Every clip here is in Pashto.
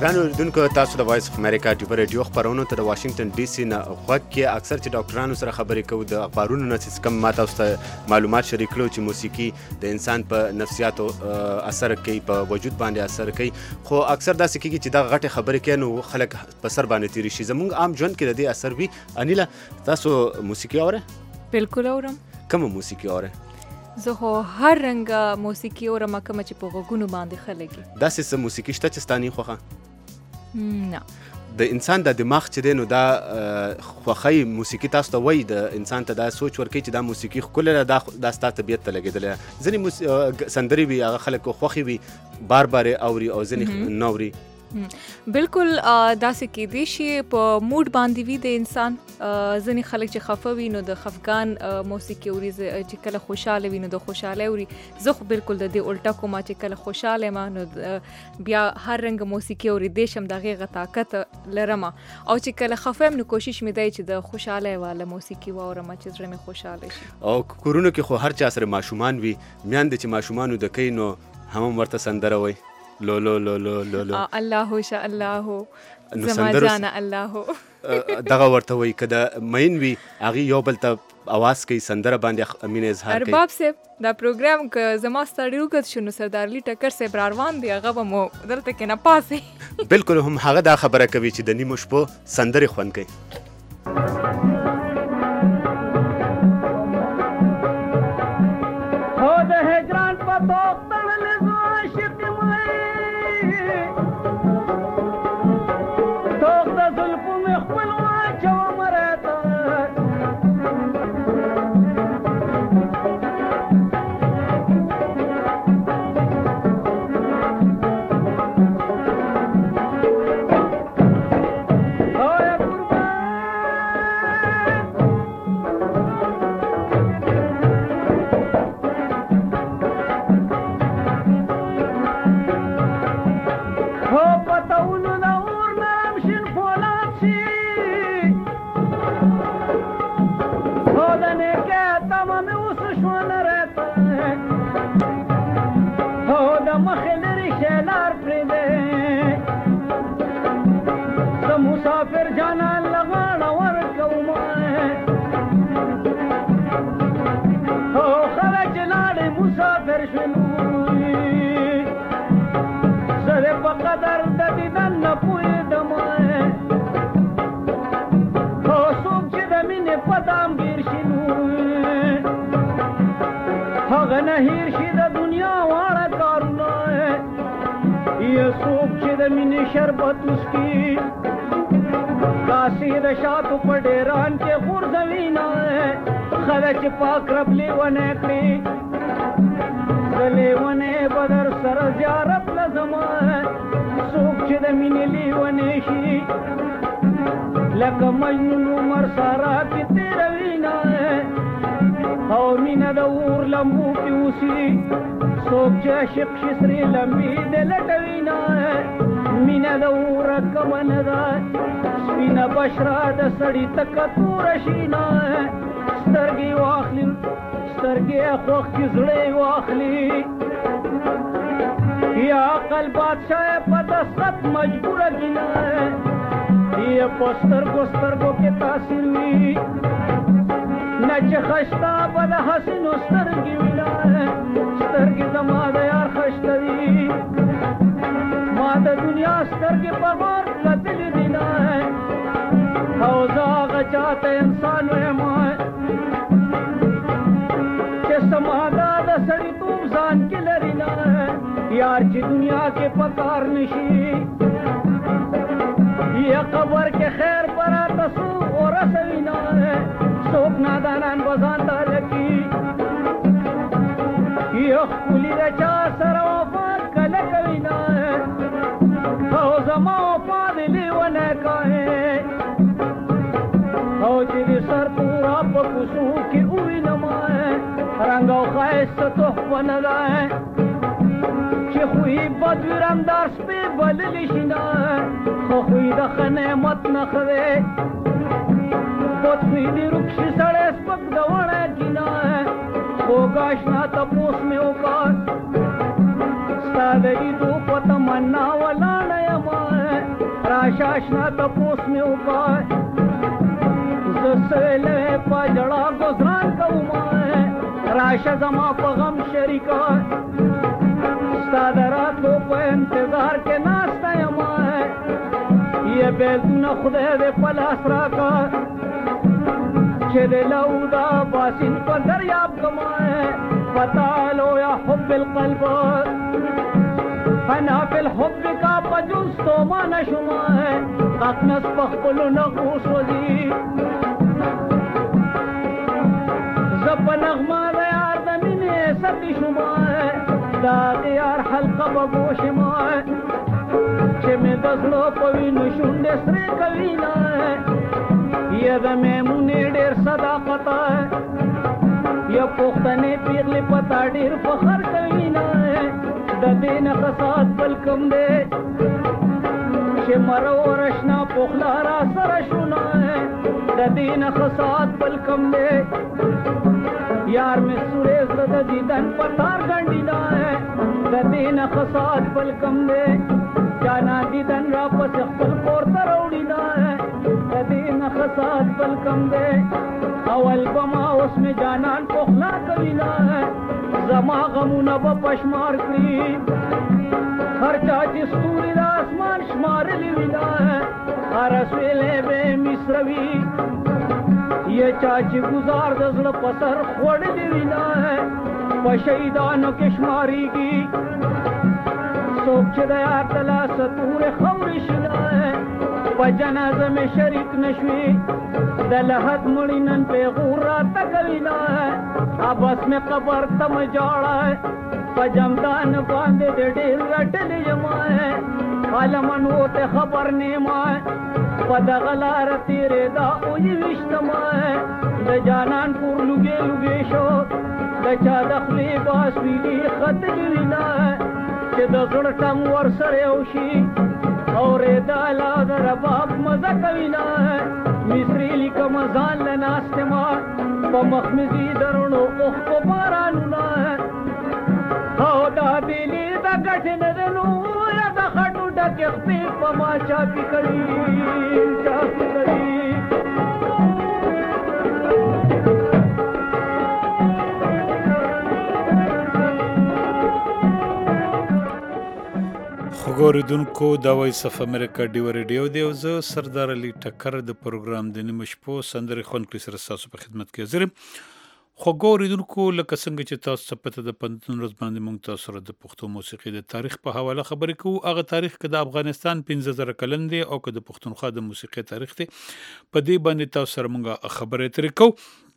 ګرانو اوریدونکو، تاسو د وایس اف امریکا ټیوب ریډیو خپرونو ته د واشنگټن ډي سي نه غوږ کې اکثر چې ډاکټرانو سره خبرې کوو د اخبارونو نه چې کوم ما تاسو ته معلومات شریک کړو چې موسیقي د انسان په نفسیاتو اثر کوي، په وجود باندې اثر کوي، خو اکثر داسې کېږي چې دا غټې خبرې کوي نو خلک په سر باندې تېرې شي. زموږ عام ژوند کې د دې اثر وي. انیلا، تاسو موسیقي اورئ؟ بالکل اورم. کومه موسیقي اورئ؟ زه خو هر رنګه موسیقي اورم، کومه چې په غوږونو باندې ښه لګي. داسې څه موسیقي شته چې ستا نه خوښه؟ نه. د انسان د دماغ چې دی نو دا خوښۍ موسیقي تاسو ته وایي، د انسان ته دا سوچ ورکوي چې دا موسیقي ښکلې ده، دا ستا طبیعت ته لګېدلې. ځینې سندرې وي هغه خلک خوښې وي، بار بار یې اوري، او ځینې نه اوري. بالکل داسې کېدای شي په موډ باندې وي د انسان. ځینې خلک چې خفه وي نو د خفګان موسیقي اوري، چې کله خوشحاله وي نو د خوشحالۍ اوري. زه خو بالکل د دې الټه کومه چې کله خوشحاله یم نو بیا هر رنګ موسیقي اورېدی شم، د هغې طاقت لرم، او چې کله خفه یم نو کوشش مې دی چې د خوشحالۍ واله موسیقي واورم چې زړه مې خوشحاله شي. او کورونو کې خو هر چا سره ماشومان وي، میندې چې ماشومانو د کوي نو هم ورته سندره وایي، لو لو لو لو لو لو الله شاء الله زما جانه الله دغه ورته وایي. که د مین وي هغې یو بل ته اواز کوي، سندره باندې مینه اظهار کوي. ارباب صاحب دا پروګرام که زما ستړی وکړ شو نو سردار علي ټکر صاحب راروان دی، هغه به مو دلته کې نه پاسې. بالکل هم هغه دا خبره کوي چې د نیمو شپو سندرې خوند کوي. هو د هجران په توق تړلې زه عاشق یم، توق د زلفو مې خپل واچوم راته، مسافر جانان لغاړه ورکوم، او خلک لاړې مسافر شولو، زه دې په قدر د دیدن نه پوهېدم، او څوک چې د مینې په دام ګیر شي نو هغه نه هېر شي د دنیا واړه کارونه، یا څوک چې د مینې شربت وڅکي کاسې د شاتو په ډېران کې غورځوي نه، خلک چې پاک رب لیونی کړي، د لیونی به در سره زیارت لزم، څوک چې د مینې لیونی شي لکه مجنون عمر ساره کې تېروي نه، او مینه د اور لمبو کې اوسي، څوک چې عاشق شي سرې لمبې د لټوي نه، مینه د اوره کمه نه ده، سپینه بشره د سړي تکه توره شي نه، سترګې واخلي سترګې خوښ چې زړه واخلي، یا عقل بادشاه په دستخط مجبوره کي نه، یا په سترګو سترګو کې تاثیر وي نه، چې خشته به د حسینو سترګې وي نه، سترګې زما د یار خشته وي، ما د دنیا سترګې په غور کتلې دي نه، او زه هغه چاته انسان ویم چې سمادا د سړیتوب ځان کې لري نه، یار چې دنیا کې په کار نشي، یا قبر کې خیر براته څوک ورسوي نه، څوک نادانان به ځان ته لکي، یا ښکلي د چا سره وفا کله کوي نه، او زما وفا د لیونی کوي، او چې د سر پورا په کوڅو کې ووینم رنګ او ښایسته تحفه نه ده، چې خوی بد وي رمدار سپې بللی شي نه، خو خوی د ښه نعمت نښه دی، بد خوی د روک شي سړی سپک د وړی کي نه، خوږ اشنا تپوس مې وکړ ستا د لیدو په تمنا ولاړه یم، راشه اشنا تپوس مې وکړه زه سویلی په جړا ګزران کومه راشه زما په غم شریکه ستا د راتلو په انتظار کې ناسته یمه یې بیلتونه خدای دې په لاس راکړه چې د لودا باسین په دریاب کمه فتالو یا حب القلب انا فی الحب کا پجوستو ما نشما قطنس پخپلو نقوس وزی زب نغما دیار دمین ستی شما دا دیار حلقه بگوش ما چه می دزلو پوی نشون سری کوینا یہ دا میمونی دیر صداقتا یا پختنی پیغلی پتا دیر فخر کوینا د دین خصات بل کم دے چې مرو ورشنا پخلا را سره شونه د دین خصات بل کم دے یار می سورې زړه د دیدن پتار ګنډینا د دین خصات بل کم دے جانا دیدن را پس خپل کور ته راوړینا د دین خصات بل کم دے اول بما اوس می جانان پخلا کوینا زما غمونه به پشمار کړي هر چا چې ستوري د اسمان شمارلي وي دا هر سویلې به مصروي یې چا چې ګزار د زړه په سر خوړلي وي دا په شهیدانو کې شمارېږي څوک چې د یار د لاسه تورې خاورې شي دا په جنازه مې شریک نشوي د لحد مړي نن پیغور راته کوي دا بس میں قبر تم جاڑا پجمدان باندې د ډېر رټلې جماعه عالمن وته خبر نیمه پدغلار تیرې دا اوې وشتمه د جانان پور لګې لګې شو د چا دخلي باس ویلي خط وینا چې د زړه ټم ور سره اوشي اورې دا لا رباب مزه کوینا مصری لیکم ځان لناستما په مخمزي درونو اوخ په بارانونه او دا دلی دا ګټ نه دنو یا د خټو ډکې خپې په ما چاپی کړي خوګوریدونکو دا وایس اف امریکا ډیو ریډیو دی او زه سردار علي ټکر د پروګرام د نیمه شپو سندرې خوندکړي سره ستاسو په خدمت کې حاضر یم. خوګوریدونکو لکه څنګه چې تاسو ته پته د پنځون ورځ باندې موږ تاسو سره د پښتو موسیقي د تاریخ په حواله خبرې کوو. هغه تاریخ که د افغانستان 15000 کلن دی او که د پښتونخوا د موسیقي تاریخ دی په دې باندې تاسو سره موږ خبرې ترې کوو.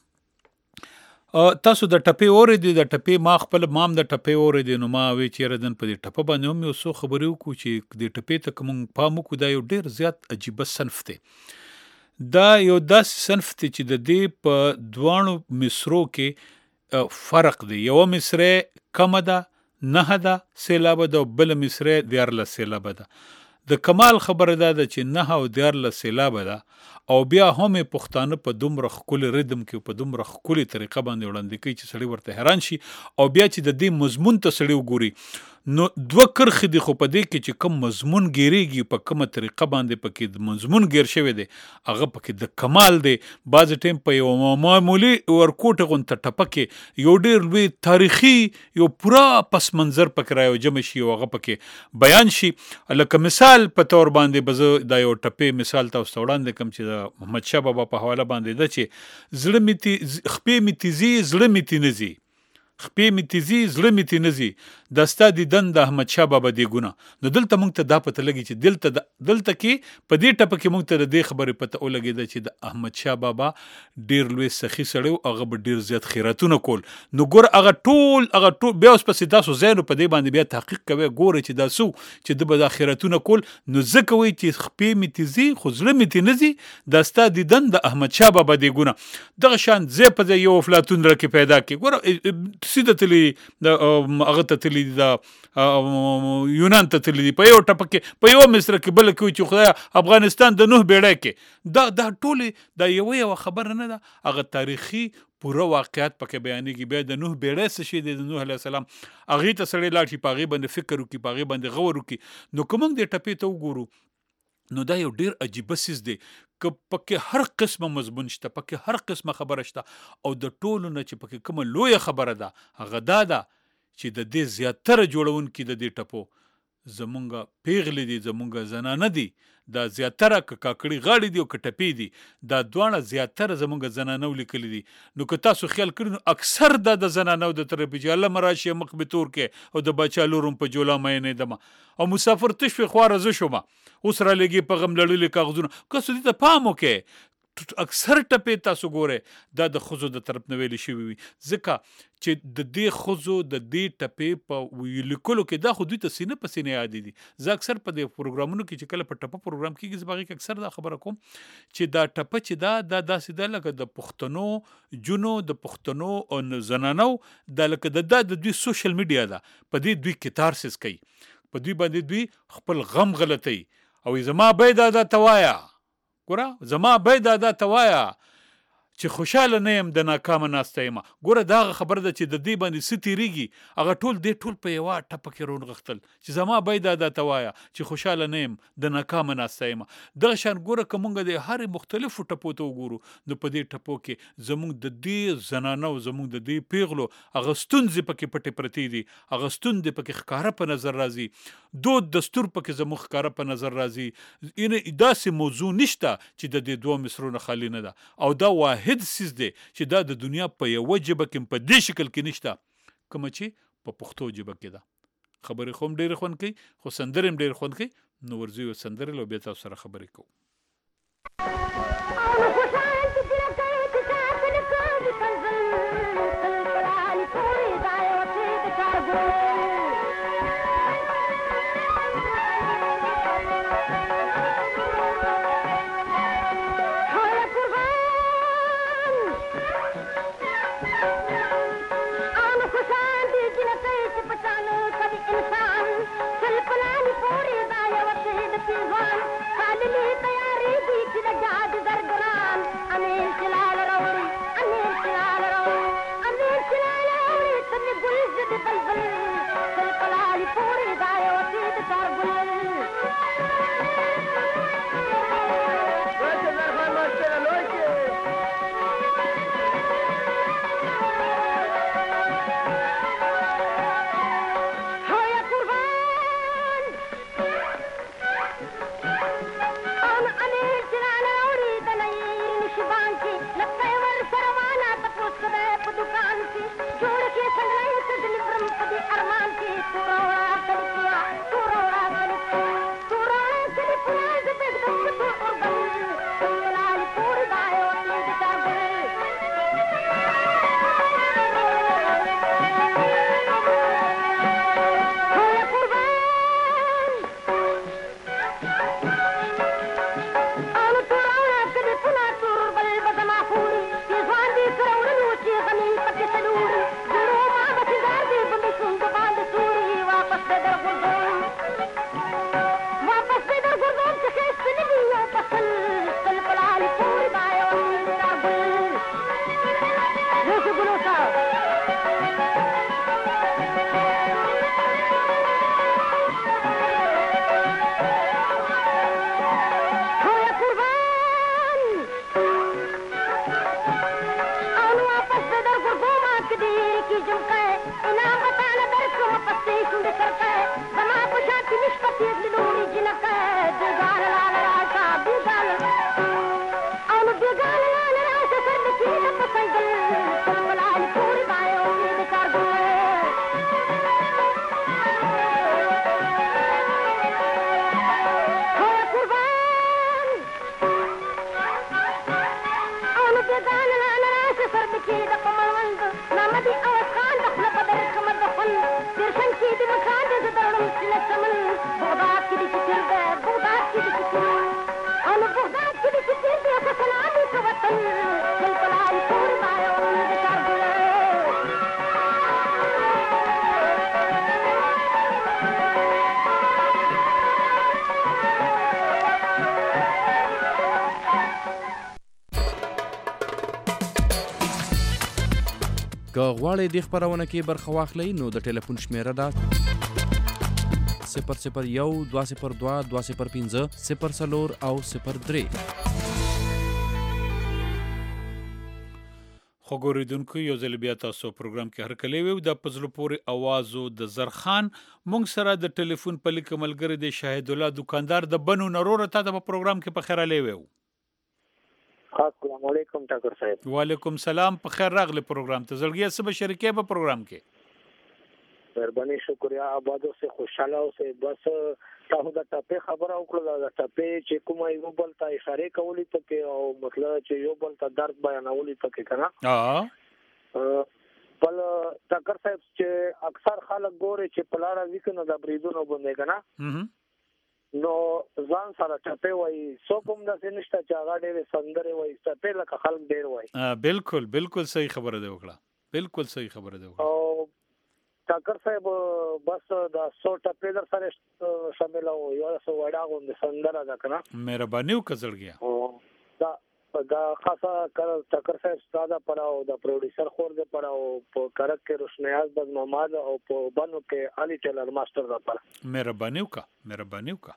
تاسو د ټپې اورې دي د ټپې ما خپل مام د ټپې اورې دي نو ما وی چې ردن په دې ټپه باندې هم یو څو خبرې وکړو چې د ټپې ته کوم پام وکړو دا یو ډیر زیات عجیبه صنف دی. دا یو داسې صنف دی چې د دې په دواړو مصرو کې فرق دی. یو مصره کمه ده 9 ده سیلابه ده او بل مصره 14 سیلابه ده. د کمال خبره ده چې 9 او 14 سیلابه ده او بیا هم پښتانه په دومره ښکلي ردم کې په دومره ښکلي طریقه باندې وړاندې کوي چې سړی ورته حیران شي او بیا چې د دې مضمون ته سړی وګوري نو دوه کرښې دي خو په دې کې چې کوم مضمون ګیریږي په کومه طریقه باندې پکې د مضمون ګیر شوی دی هغه پکې د کمال دی. بعضې ټایم په یو معمولي ورکوټه غونته ټپه کې یو ډېر لوی تاریخي یو پوره پس منظر پکې راجمع شي او هغه پکې بیان شي. لکه مثال په طور باندې به زه دا یو ټپې مثال تاسو ته وړاندې کوم چې د محمدشاه بابا په حواله باندې ده چې زړه مې خپې مې تیزي زړه مې تینځي خپې مې تیزي زړه مې تینځي د ستا دیدن د احمدشاه بابا دیګونه. نو دلته موږ ته دا پته لګي چې دلته کې په دې ټپه کې موږ ته د دې خبرې پته ولګېده چې د احمدشاه بابا ډېر لوی سخي سړی و هغه به ډېر زیات خیراتونه کول. نو ګور هغه ټول بیا اوس پسې تاسو ځای نو په دې باندې بیا تحقیق کوئ ګورئ چې دا څه چې ده به دا خیراتونه کول. نو ځکه وایي چې خپې مې تیزي خو زړه مې تینځي دا ستا دیدن د احمدشاه بابا دیګونه. دغه شان ځای په ځای یو افلاطون راکې پیدا کړي. ګوره سیده تللی هغه ته تللی دي د یونان ته تللی دي په یو ټپه کې په یو مصره کې بله کوي چې خدای افغانستان د نوح بیړۍ کې دا ټولې دا یوه خبره نه ده هغه تاریخي پوره واقعیت پکې بیانېږي. بیا د نوح بیړۍ څه شی دی د نوح علیه السلام هغې ته سړی لاړ شي په هغې باندې فکر وکړي په هغې باندې غور وکړي. نو که موږ دې ټپې ته وګورو نو دا یو ډیر عجیبه څیز دی که پکې هر قسمه مضمون شته، پکې هر قسمه خبره شته، او د ټولو نه چې پکې کومه لویه خبره ده هغه دا ده چې د دې زیاتره جوړونکي د دې ټپو زمونږ پیغلې دي، زمونږ زنانه دي. دا زیاتره که کاکړي غاړې دي او که ټپې دي، دا دواړه زیاتره زمونږ زنانو لیکلي دي. نو که تاسو خیال کړئ نو اکثر دا د زنانو د طرفې چې الله مراشي مخ به تور کې او د بچا لورم په جولا مینې دمه او مسافر تشوي خواره زه شوم اوس را لګي په غم لړلې کاغذونه. که څه دې ته پام وکړئ اکثر ټپې تاسو ګورئ دا د ښځو د طرف نه ویلې شوي وي، ځکه چې د دې ښځو د دې ټپې په لیکلو کې دا خو دوی ته سینه په سینه یادې دي. زه اکثر په دې پروګرامونو کې چې کله په ټپه پروګرام کېږي زه په هغې کې اکثر دا خبره کوم چې دا ټپه چې دا داسې ده لکه د پښتنو جونو د پښتنو او زنانو دا لکه د دوی سوشل میډیا ده، په دې دوی کتارسس کوي، په دوی باندې دوی خپل غم غلطوي او زما بی دادا توایا ګوره زما بی دادا توایا چې خوشاله نه یم د ناکامه ناسته یم. ګوره دا هغه خبره ده چې د دې باندې څه تېرېږي هغه ټول په یوه ټپه کې رونغښتل چې زما بی دادا توایا چې خوشاله نه یم د ناکامه ناسته یم. دغه شان ګوره که مونږ د هرې مختلفو ټپو ته وګورو نو په دې ټپو کې زمونږ د دې زنانو زمونږ د دې پیغلو هغه ستونزې پکې پټې پرتې دي، هغه ستونزې پکې ښکاره په نظر راځي، دود دستور پکې زموږ ښکاره په نظر راځي. داسې موضوع نشته چې د دې دوه مصرونه خالي نه ده، او دا واحد سیز دی چې دا د دنیا په یوه ژبه کې په دې شکل کې نشته کومه چې په پښتو ژبه کې ده. خبرې خو هم ډېرې خوند کوي خو سندرې هم ډېرې خوند کوي. نو ورځو یو سندرې لو بیا تاسو سره خبرې کوو. که غواړئ دې خپرونه کې برخه واخلئ نو د ټلیفون شمیره ده 001 202 205 04 او 03. خو ګوریدونکو یو ځل بیا تاسو پروګرام کې هرکلی ویو د پزلو پورې اوازو د زرخان مونږ سره د ټلیفون په لیک ملګری د شاهد الله دکاندار د بنو نرور ته د پروګرام کې په خیر علی ویو. السلام علیکم ټاکر صاحب. وعلیکم سلام، په خیر راغلی پروګرام ته. زړګیا سبا شریکې په پروګرام کې. مهرباني شکریا آبادو سے خوشاله اوسه. بس تاسو د ټاپې خبره وکړه د ټاپې چې کومه یو بل ته اشاره کولی پکې او مطلب چې یو بل ته درد بیانولی پکې کنه. بل ټاکر صاحب چې اکثر خلک ګوري چې پلاړه وکنه د بریدونو باندې کنه نو ځان سره ټاپې وای سو کوم د سنشت چې هغه ډېر سندره وای ټاپې لکه خلک ډېر وای. بالکل صحیح خبره دی وکړه. بالکل صحیح خبره دی وکړه. او ټاکر صاحب بس دا سو ټاپې در سره شامل او یو څه وډا غوند سندره ده کنه. مهرباني وکړه. دا خاصه کار ټاکر صاحب ستاده پراو د پروډوسر خور د پراو په کرک کې روشنیاز بد محمد او په بنو کې علي ټیلر ماستر د پر. مهرباني وکړه.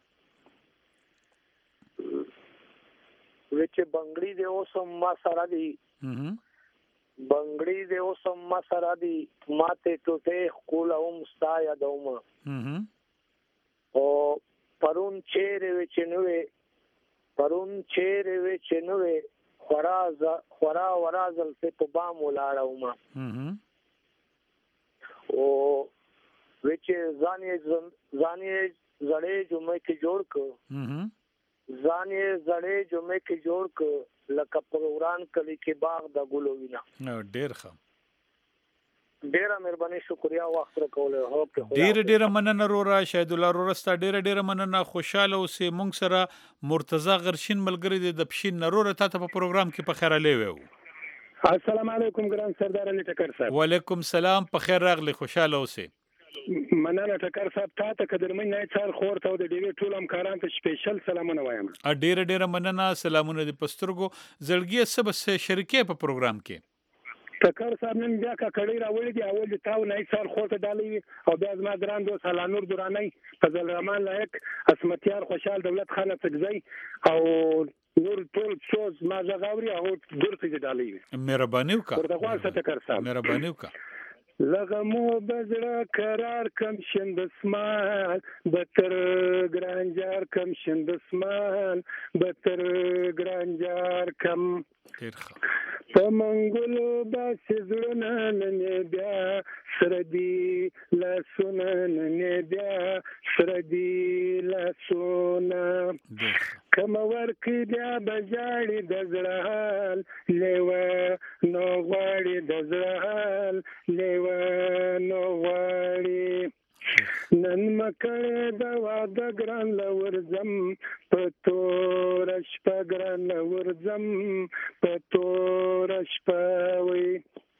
وچ بنگړي دی اوسم ما سره دی. بنگړي دی اوسم ما سره دی ماته ټوټه خپل اوم ستا یادوم. او پرون چیرې وچنوي خورا ورازل ته په بام ولاړم. او وچ ځانې زړې جمعې کې جوړ ک لکه پروګرام کلی کې باغ د ګلو وینا. ډېر ښه. ډېره مهرباني شکریا وخت راکوله. هو ډېر مننه رورا شاهد الله رورستا. ډېر مننه. خوشاله اوسې. مونږ سره مرتضی غرشین ملګری د پښین نرور ته په پروګرام کې په خیر علی ویو. السلام علیکم ګران سردار علي ټکر صاحب. وعلیکم سلام، په خیر راغلی. خوشاله اوسې. مننه ټکر صاحب. تا قدرمن نه چال خور ته د ډیوی ټول همکاران ته سپیشل سلامونه وایم. ډېر مننه. سلامونه د پسترګو. زړګي سب شریکې په پروګرام کې. ټکر صاحب نن بیا کا کړي راوړي دی. اول د تاو نه چال خور ته ډالي او بیا زما ګران دوست سالانور دورانی فضل الرحمن لایق اسمتیار خوشحال دولت خان تګزی او نور ټول سوز ما زغاوري او درته ډالي. مهرباني وکړه. ورته واسه ټکر صاحب. مهرباني وکړه. لغمو بزړه قرار کم شند اسمان بتر ګرانجار کم شند اسمان بتر ګرانجار کم. په منګولو باسي زړونه نن بیا سردي لاسونه نن بیا سردي لاسونه کم ورکی بیا بجاړي د زړه حال لیوه نو غواړي د زړه حال لیوه نو غواړي. نن مکړه د واده ګران لورځم په تور شپه ګران لورځم په تور شپه وي.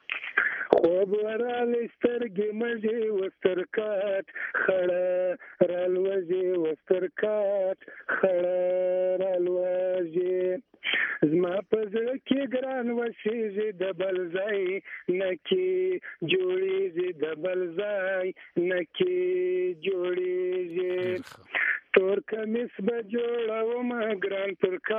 خوب ورالې سترګې مږې وسترکات خړه رالوځي وسترکات خړه رالوځي. زما په زړه کې ګران وشيږي د بل ځای نکي جوړیږي د بل ځای نکي جوړیږي. تور کمیس به جوړوم ګران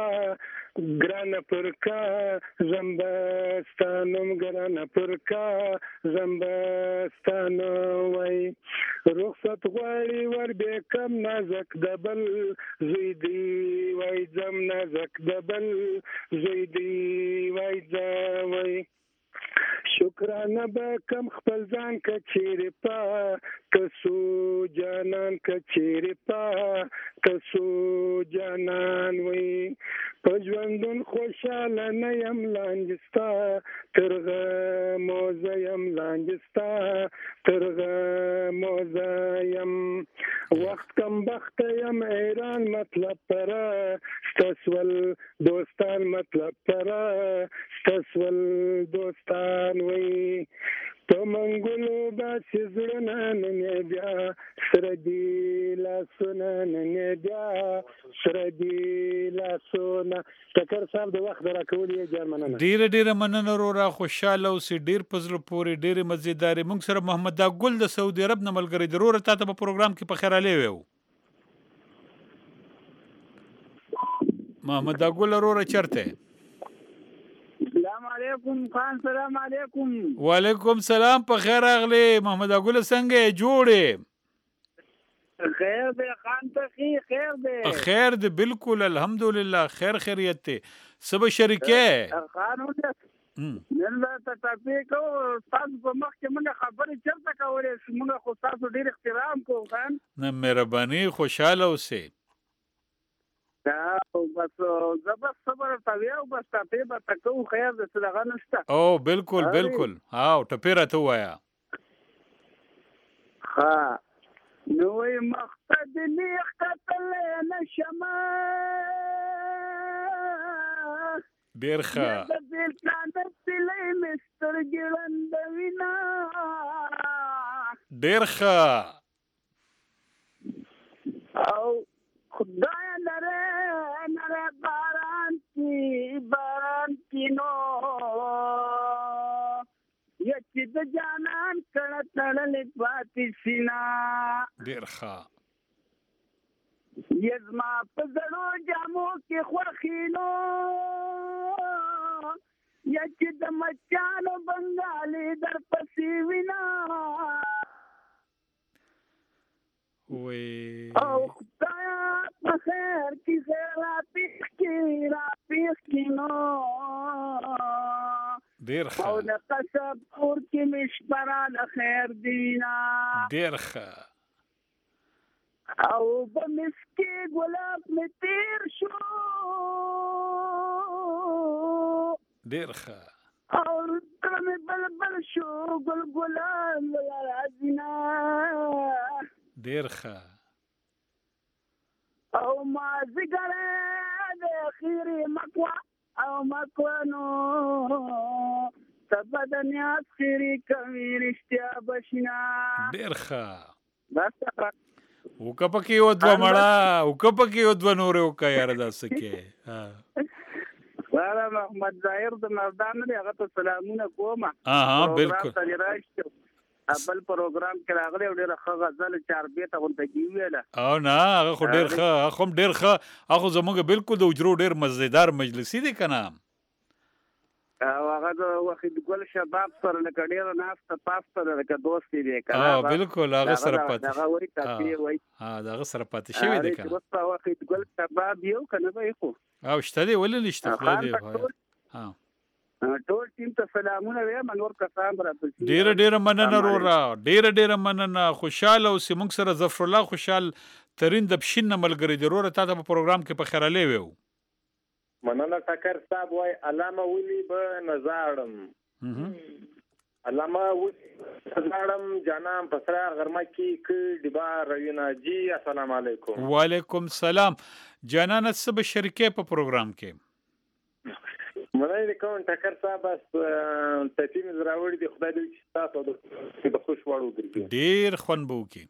پرکا زمبستانم ګران پرکا زمبستان وای. رخصت غواړي ور به کم نازک دبل زوی دی وای زم نازک دبل زوی دی وای زوی. شکرانه به کم خپل ځان کچېری پا کسو جانان کچېری پا کسو جانان وي. په ژوندون خوشاله نه یم لانجستا ترغه موزه یم لانجستا ترغه موزه یم. وخت کم بخت یم ایران مطلب پره ستسول دوستان مطلب پره ستسول دوستان وي. په منګولو باسي زړونه نن بیا سره دي لاسونه نن بیا سره دي لاسونه. ټکر صاحب د وخت راکول یې جار مننه. ډیره مننه رورا. خوشاله اوسې. ډیر پزړه پورې ډیره مزیداري. موږ سره محمد دا ګل د سعودي عرب نه ملګری ضرورت ته په پروګرام کې په خیر علي وو. محمد ګل وروره چرته؟ السلام علیکم خان، سلام علیکم. وعلیکم سلام، په خیر راغلی محمد ګل، څنګه جوړې؟ خیر دی خان ته، خیر دی. خیر دی بالکل الحمدلله، خیر خیریت دی. څه به شریکې؟ خان نن دا ټاپک کو تاسو په مخ کې موږ خبرې چرته کولې، موږ خو تاسو ډیر احترام کوو خان. نه مهرباني، خوشاله اوسئ. دا بس زبر صبر تاویو بس ټاپې به تکو، خیر د څه نشته. او بالکل بالکل، او ټاپې راته وایا. ها نوې مقتدلی قتل نشمه ډیر ښه. د دل سلې مستر ګلند وینا ډیر ښه. او خدای نره باران کی نو یچ د جانان کړه تړلې پاتې سینا. ډیر ښه. یزما په زړو جامو کې خوښینو یچ د مچانو بنګالي در پسې وینا. او خدایا په خیر کې خیر را پیښ کی نو ډیر ښه. او د قصب کور کې مشپرا د خیر دینا. ډیر ښه. او بمسکی ګلاب می تیر شو ډیر ښه. او تر بلبل شو ګلګلان رازینا. ډیر ښه. او ما زګره د اخیری مکوا او مکوانو تبدنیا اخیری کوي رښتیا بشنا. ډیر ښه. بس وکه پکې یو دوه مړه، وکه پکې یو دوه نورې وکه یاره داسې کې. والا محمد ظاهر د مردان دی، هغه ته سلامونه کوم. بالکل. بل پروګرام کې راغلی او ډېره ښه غزل چاربیته غونډه کې ویله. او نه هغه خو ډېر ښه، هغه هم ډېر ښه. هغه زموږ بالکل د اجرو ډېر مزیدار مجلسي دی که نه؟ او هغه د وحید ګل شباب سره لکه ډېره ناسته پاسته ده، لکه دوست دی که نه؟ بالکل هغه سره پاتې هغه وایي ټاپې وایي. د هغه سره پاتې شوی دی که نه؟ اوس وحید ګل شباب یو که نه به خو او شته دی، ولې نشته؟ خدای دی. ټول ټیم ته سلامونه وایم، نور کسان راپسې. ډېره مننه وروره، ډېره مننه. خوشحاله اوسې. موږ سره ظفر الله خوشحال ترین د پښین نه ملګری دی. وروره تا ته په پروګرام کې په خیرالی ویو. مننه ټکر صاحب وای علامه ولی به نزاړم، علامه ولی نزاړم جانم پسرا غرمه کې ک ډبا روینا جی. السلام علیکم. وعلیکم سلام. جانانه څه به شریکې په پروګرام کې؟ مننه کوم ټکر صاحب، بس تفیم زراوړي دی، خدای دې چې تاسو د خوش وړو ګرځي ډیر خوند بو کی.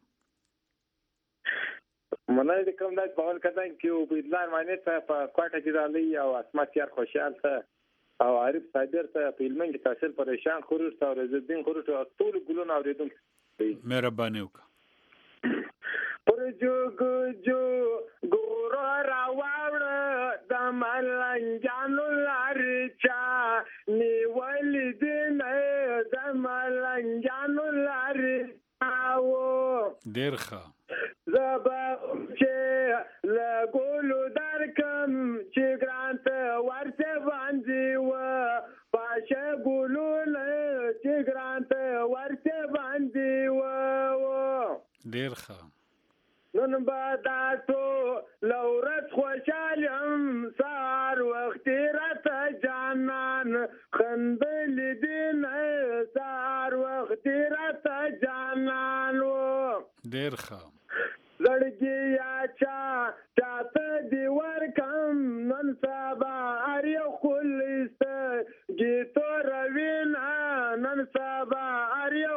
مننه کوم د بغل کدان کې په ادلار باندې ته په کوټه کې رالی او اسمت یار خوشحال ته او عارف صابر ته په علمن کې تحصیل پریشان خورش ته او عزالدین خورش او ټول ګلون اوریدونکو مهرباني وکړه. پر جو ګور راوړ د ملنګانو لارچا نیول دین د ملنګانو لارچاو. ډیر ښه. زبا چې لګولو درکم چې ګرانت ورته باندې و پاشه ګولو چې ګرانت ورته باندې و. ډیر ښه. نن باداتو لورت خوشالم سار وخت راته جانان خندل دین سار وخت راته جانان و. ډیر ښه. زړګي یا چاته دی ورکم نن سبا هر یو خلست گیتو روینا نن سبا هر یو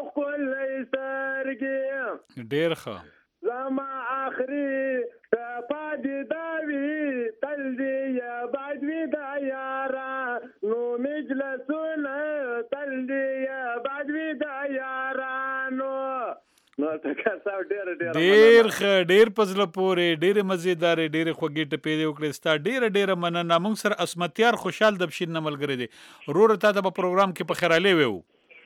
خلسترګي. ډیر ښه. زما آخری پا دی داوی تل دی یا باید وی دا یارا نو مجلسون تل دی یا باید وی دا یارا نو ټکر صاحب ډېر ښه ډېر په زړه پورې ډېرې مزېدارې ډېرې خوږې ټپې دې وکړې ستا ډېره مننه موږ سره اسمتیار خوشحال د بشیر نه ملګری دی وروره تا ته په پروګرام کې په خیرالی ویو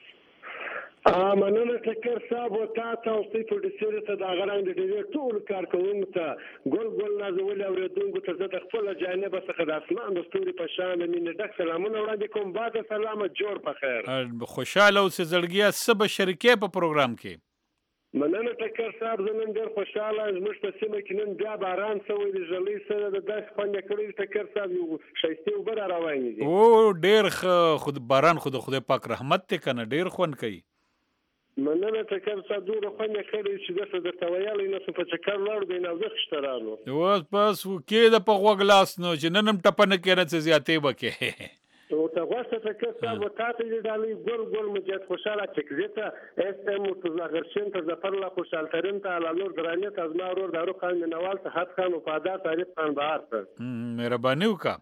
مننه ټکر صاحب او تا او ستاسو پروډوسر ته د غران د ډېر ټول کارکونکو ته ګل نازول اوریدونکو ته د خپل جانب څخه د اسمان د ستوري په شان مینه ډک سلامونه وړاندې کوم بعد سلام جوړ په خیر خوشاله اوسې زړګیا څه به شریکې په پروګرام کې مننه ټکر صاحب زه نن ډېر خوشاله زموږ په سیمه کې نن بیا باران شوی دی ژلۍ سره د داسې خوند کړی ټکر صاحب یو ښایسته اوبه را روانې دي او ډېر ښه خود باران خو د خدای پاک رحمت دی که نه ډېر خوند کوي مننه ټکر صاحب دومره خوند کړی چې داسې درته ویلی نه شم په چکر لاړو دی نوزښت ته رالو اوس بس کېده په غوږ لاس نو چې نن هم ټپه نه کېنه څه زیاتې به کې او ته غوښته ټکر صاحب تا ته دې ډالۍ ګل مجید خوشحاله چکزیته اس ام مرتضی غرشین ته ظفر الله خوشحالترین ته علالور درانیت از ما ورور دارو خان منوال ته حد خان وفادار تعریف خان بهار ته مهرباني وکړه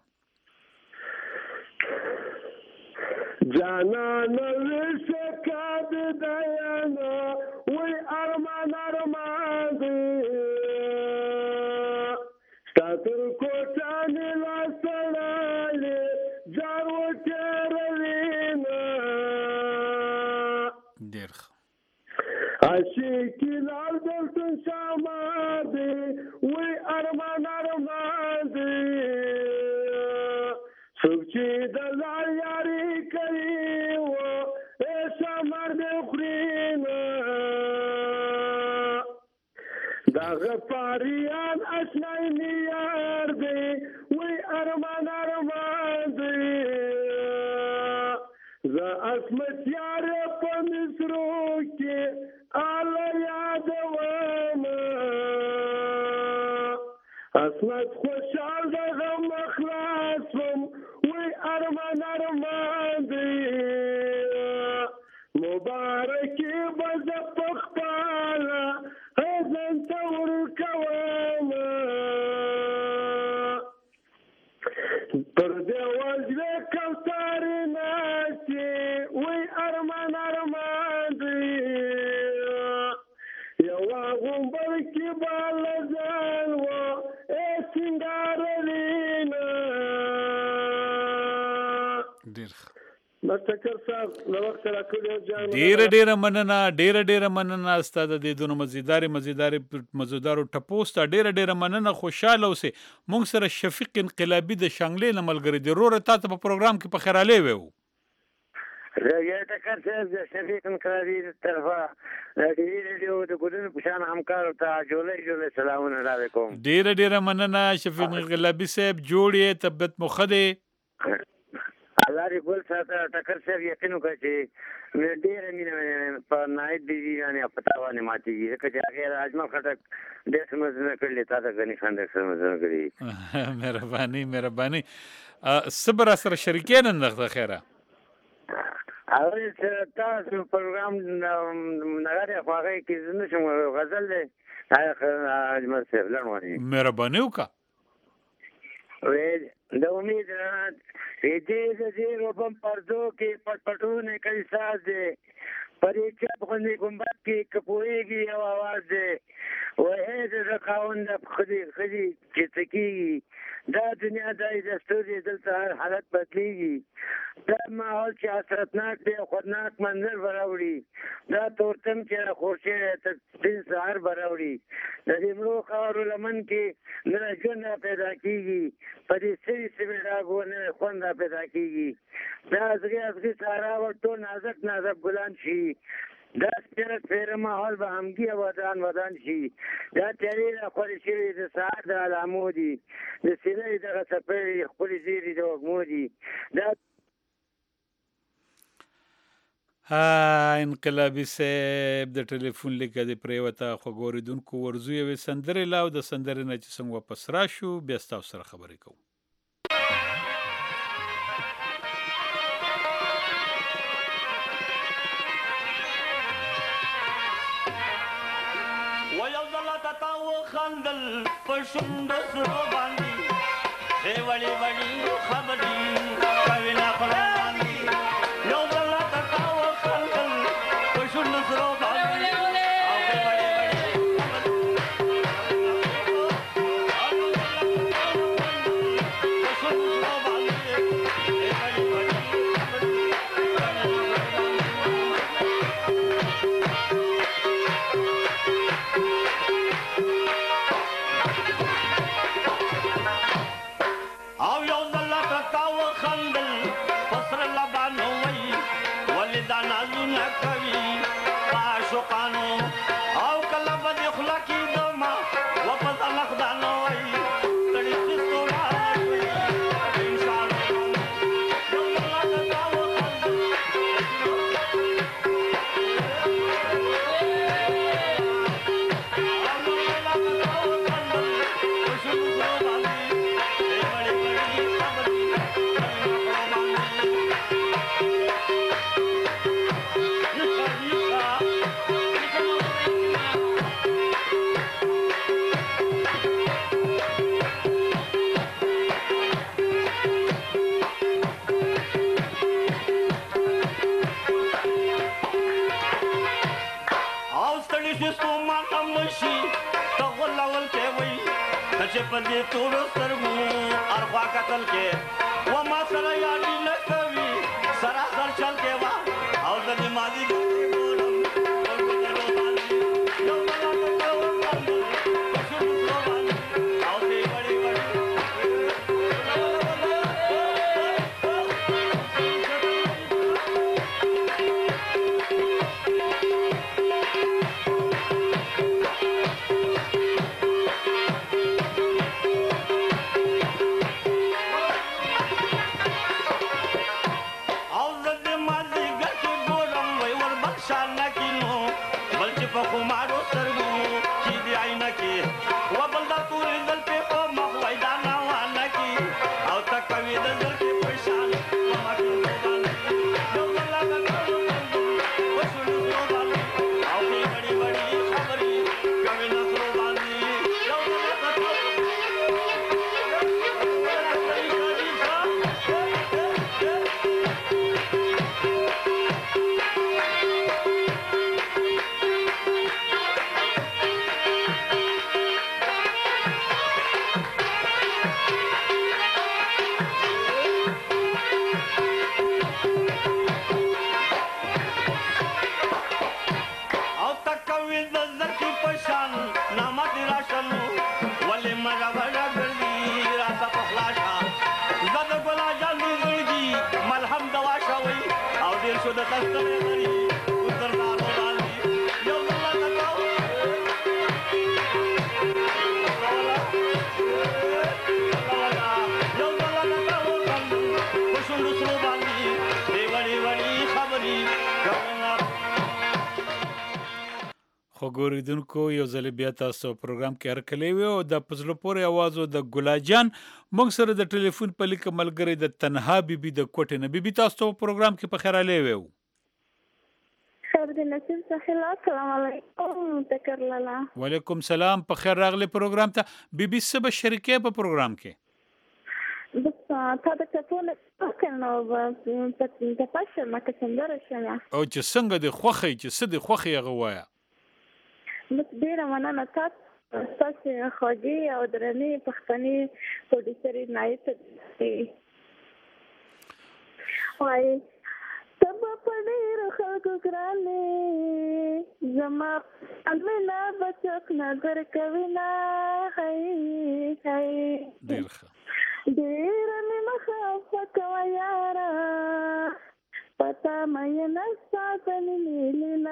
جانان وشکاد دیانا وی ارمان دی ستاتر کوچانی لا سڑالی جارو چیروینا دیر عشیقی لال دلتن شاما دی وی ارمان دی سوچی دلال یاری کری و ایسا مرد خرینا دا غفاریان اشنائی نیار دی وی ارمان دی زا اسمت یار پا مصرو کی آلا یاد واما اسمت خوشحال دا غم اخلاص وم وی ارمان دی مبارکی بز پخپالا هزن تور کواما پر دیواز وی کوتاری ناسی وی ارمان دی یوا غنبر کی بالزان و سنگار لینا ډیره مننه ستا د دې دونو مزیدارو ټپو ستا ډیره مننه خوشاله اوسې موږ سره شفیق انقلابي د شانګلې نه ملګری دی وروره تا ته په پروګرام کې په خیرالی ویو ټکر صاحب د شفیق انقلابي طرفه د ټي وي ریډیو د ګلونو په شان همکارو ته جوړې سلامونه را کوم ډیره مننه شفیق انقلابي صاحب جوړ یې طبیعت مو ښه دی الله دې ګل ساته ټکر صاحب یقین وکړه چې ډېره مینه په نایت بیبي باندې په تا باندې ماتېږي ځکه چې هغې اجمل خټک ډېر څه مزونه کړلې تا ته غني خان ډېر څه مزونه کړي مهرباني څه به راسره شریکې نن د خیره هغوی چې تاسو پروګرام نغارې خواږی کې زه نه شم غزل دی اجمل صاحب لړ مهرباني وکړه د امید دې زیرو بم پردو کې پټونه کوي ساز دی پرې چپ غوندې ګمبد کې کپویږي او आवाज دی وایي د خاوند خدي چې تکي دا دنیا دای د ستوري دلته هر حالت بدلیږي دا ماحول چې حسرتناک دی خطرناک منظر براوړي دا تورتم چې خورشه تر دین سهار براوړي د دې مړو خاورو لمن کې نه ژوند پیدا کیږي په دې سری سری راغونه خوند پیدا کیږي دا ازغي سارا ورته نازک ګلان شي دا سپیرت پیر ماحول به همگی ودان شي دا تیاری را خوری شوی د ساعت د علامو دي د سینه دغه څپړې خپلې زیرې د وږمو دي دا انقلابي صاحب د ټلیفون لیکه د پریوته خوږ اورېدونکو ورزو یوې سندرې لاو د سندرې نه چې څنګه واپس راشو بیا ستاسو سره خبرې کوو خندل پښوند سره باندې هی وړي خبرې کوي نه پړاندې یو بل تا خندل پښوند سره باندې او هی وړي وخندل پسر لبانو وی ولې دا نازونه کوي عاشقانو او کله به دې خوله کېدما واپس نقدانو وی تړي سستوما چې په دې تورو سترګو ارخوا قتل کې و ما سره یادي نه کوي سراسر چل کې وا او د دې ماضي ګټې ګورم او دې وړي خو ګوریدونکو یو ځل بیا تاسو پروګرام کې هرکلی وي او د پزله پورې اوازو د ګلاجان موږ سره د ټلیفون په لیکه ملګری د تنها بیبي د کوټې نه بیبي تاسو ته پروګرام کې په خیر علی وو خیر د نصیب څخه السلام علیکم تکر لالا وعلیکم سلام په خیر راغلی پروګرام ته بیبي سبا شریکه په پروګرام کې بس تا د ټلیفون کنه په پښه ما کې څنګه شنه او چې څنګه د خوخي چې څه د خوخي غوایا مت ډیره مننه تاسو خوږی او درنې پښتني پروډوسر نایت وای تب په ډیر خلکو ګرانې زما امنا بچک نظر کوي نه هي ډیر مې مخه کوي یارا پتا مې نه ساتل نیلنا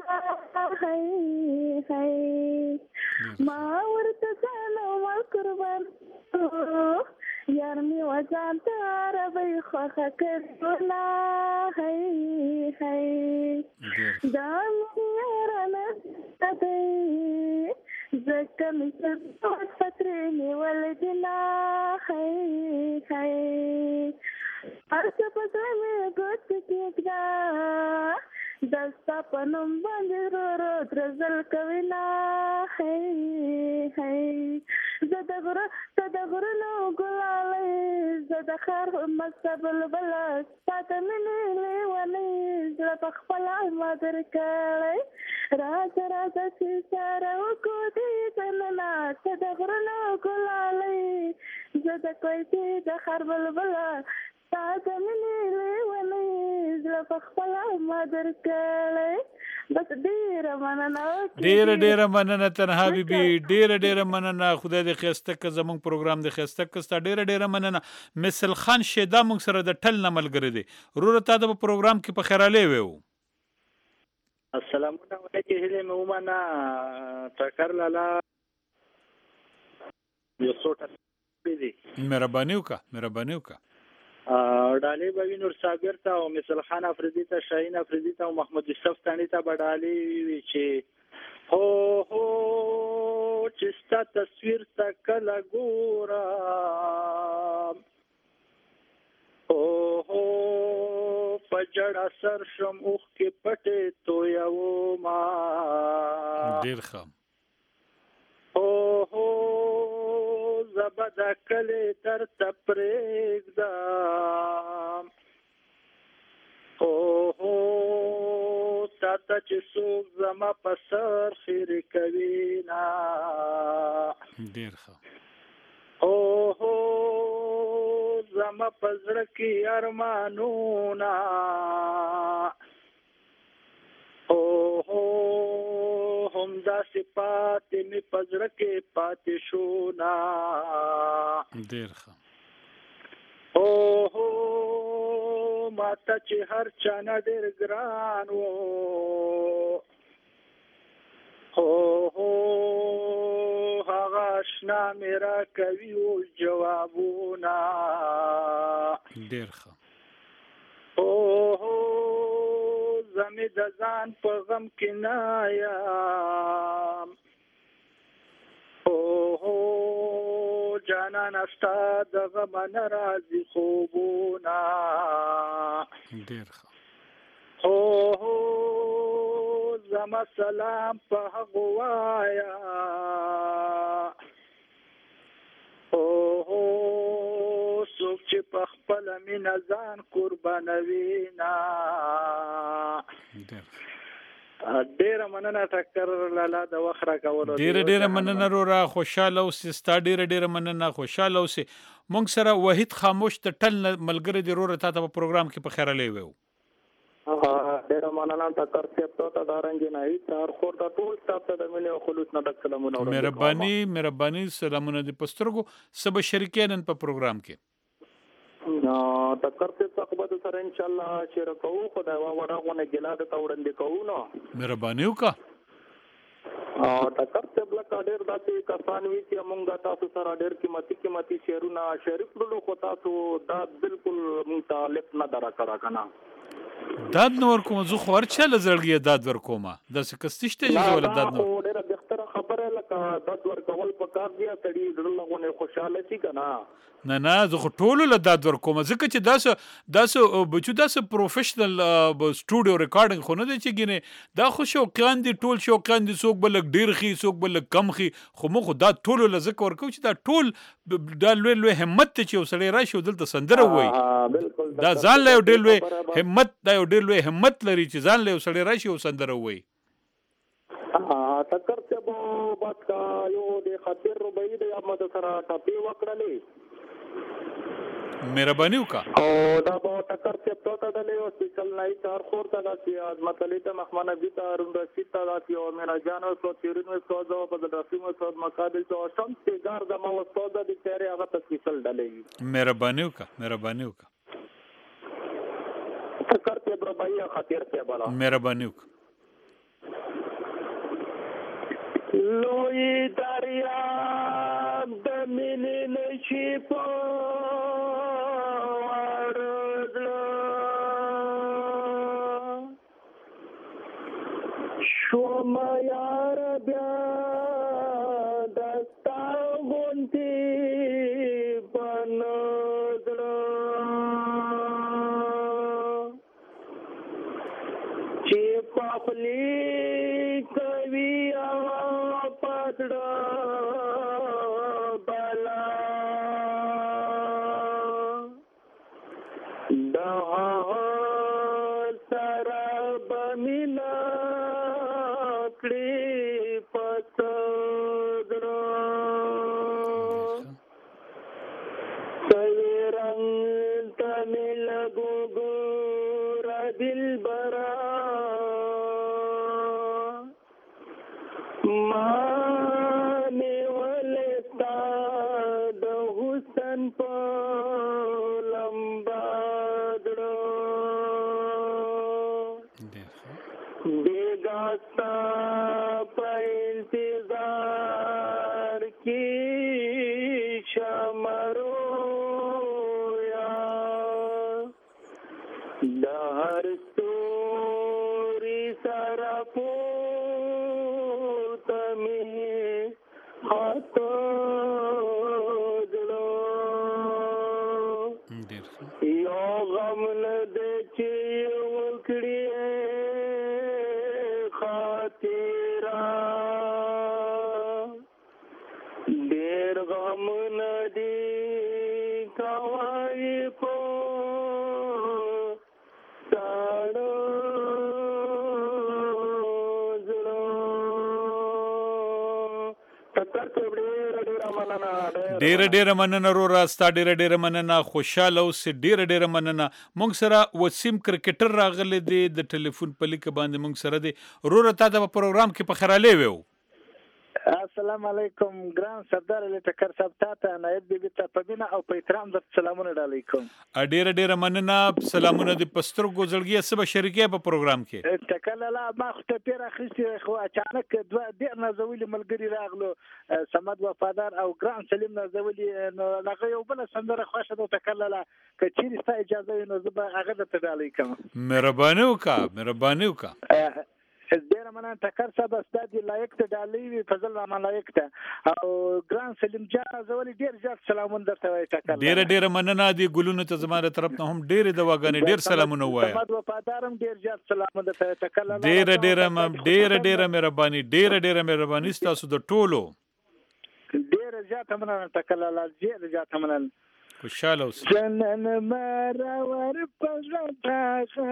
هي ما ورته سلام قربان یار می وځان ته عربي خوخه کړلا هي دا مې نه دې زکه مې څه پترې نیول دلا هي ارڅ په مې ګوت کېږه دستا پنوم باندې رو درزل کوي لا هي زده غرونو ګلالې زده خار مستقبل بل ساته مې لیوانې زړه په خپل مادر کړې راځه چې سره وکړو دې تننا زده غرونو ګلالې زده کوي چې د خار بلبل ساته مې لیوانې زړه په خپل مادر کړې بس ډیره مننه. ډیره مننه تنها بیبي، ډیره مننه. خدای دې ښایسته کړه، زموږ پروګرام دې ښایسته کړه. ستا ډیره مننه. مثل خان شیدا موږ سره د ټل نه ملګری دی. وروره تا د پروګرام کې په خیرالی ویو. السلامونه علیکم. هیله مې ومنه ټکر لالا یو څوټه دی. مهرباني وکړه. ډالۍ به وي نور صابر ته او مثل خان افریدي ته، شاهین افریدي ته او محمد یوسف تاني ته به ډالۍ وي چې هو چې ستا تصویر ته کله ګورم، هو په جړه سر شم اوښکې پټې تویومه. ډېر ښه. هو زبه د کلي درته پرېږدم، هو تا ته چې څوک زما په سر خیرې کوي نه. ډېر ښه. هو زما په زړه کې ارمانونه، همداسې پاتې مې په زړه کې پاتې شو نه. ډېر ښه. ماته چې هر چا نه ډېر ګران و، هغه اشنا مې راکوي اوس جوابونه. ډېر ښه. زمې د ځان په غم کې نه یم، جانانه ستا د غمه نه راځي خوبونه. ډېر ښه. زما سلام په هغو وایه، څوک چې په خپله مینه ځان قربانوي نه. ډیره مننه ټکر لالا د وخت راکولو. ډیره مننه روره. خوشاله اوسې. ستا ډیره مننه. خوشاله اوسې. موږ سره وحید خاموش د ټل ملګری دی. روره تا ته په پروګرام کې په خیرالی ویو. ډیره مننه ټکر صاحب ته د رنګینای تر خور د ټول سټاف ته د مینې او خلوص نه ډک سلامونه. مهرباني سلامونه دي پسترګو. سب شریکین په پروګرام کې ټکر صاحب صحبت سره ان شاء الله شیر کوو. خدای وړاغونه ګلاده ته وړاندې کوو نو مهرباني وکړه. ټکر صاحب لکه ډېر داسې کسان وي چې موږ تاسو سره ډېر قیمتي شعرونه شریف کړلو، خو تاسو دا بالکل موږ ته لیک نه درا کړه کنه. داد نو ورکوم زه خو هرچا له زړګي داد ورکومه. داسې کس نشته چې زه له داد نه ډېره بهتره خبره لکه داد ورکول پکار دی. سړي زړه غونه خوشاله شي که نه. نه زه خو ټولو له داد ورکومه، ځکه چې داسې بچو داسې پروفیشنل سټوډیو ریکارډینګ خو نه دی چې ګینې دا خو شوقیان دي، ټول شوقیان دي. څوک به لږ ډېر خي، څوک به لږ کم خي، خو موږ خو دا ټولو له ځکه ورکوو چې دا ټول دا لوی همت دی چې یو سړی راشي او دلته سندره ووایي. دا ځان له یو ډېر لوی همت لري چې ځان له یو سړی راشي او سندره ووایي. ټکر صاحب بات کا یو د خاطر ربعی د احمد سره ټاپي وکړلې. مهرباني وکړه. او دا به ټکر صاحب ته دلې او سپیشل نای تار خور ته داسې عظمت علی ته محمد نبی ته روم رشید ته داسې او میرا جان او تیرین او سوزو په داسې مسعود مقابل ته شم سیګار د مو سوزو د تیرې هغه سپیشل دلې. مهرباني وکړه. ټکر صاحب ربعی خاطر ته بالا مهرباني وکړه. لوی دریاب د مینې نشي په ورځله شومه یار بیا دستا غونتې په نزله چې پخلی کوي پتړه بلا رویا د هر ستوري سره پورته مې هاته زړه یو غم نه دی چې وکړي خاطره ډېر غم نه دی کوي په ساړه زړه ډیره مننه رورا ستا ډیره مننه خوشاله اوس ډیره مننه مونږ سره وسیم کرکټر راغلی دی د ټلیفون په لیک باندې مونږ سره دی رورا تا د پروګرام کې په خراله ویو السلام علیکم ګران سردار علی ټکر صاحب تاسو نایب بیبي ته په بنا او په احترام در سلامونه علیکم ډیره مننه سلامونه د پستر ګوزړګي سبا شریکه په پروګرام کې ټکر لا ما خو ته پیر اخیستي خو اچانک دوه ډیر نازولي ملګری راغلو سمد وفادار او ګران سلیم نازولي نو هغه یو بل سندره خوښه د ټکر لا کچېری ستا اجازه وي نو زه به هغه ته علیکم مهرباني وکړه ډیره مننه ټکر صاحب استاد لایق ته ډالۍ وي فضل رحمان لایق ته او ګران سلیم جان زولي ډیر زیات سلامونه درته وایي ټکر ډیره مننه دي ګلونو ته زماره طرف نه هم ډیره دواګانې ډیر سلامونه وایي سمد وفادارم ډیر زیات سلامونه درته ټکر ډیره مهرباني تاسو د ټولو ډیره زیات مننه ټکر لا ډیره زیات مننه خوشاله اوسئ جنن مرور پزړه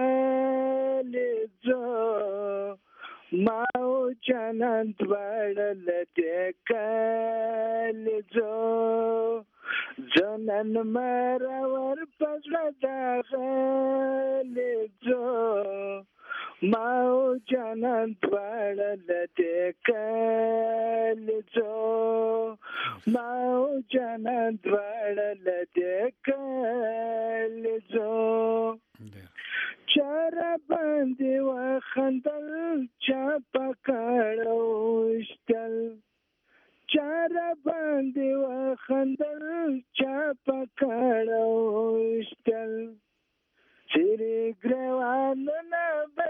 خالجو ما او جنن دوړل دې کالجو جنن مرور پزړه خالجو ما او جنن دوړل دې کالجو ما او جنن دوړل دې کالجو چر باندې وخندل چا پکړوشتل چر باندې وخندل چا پکړوشتل چیرې ګروان نه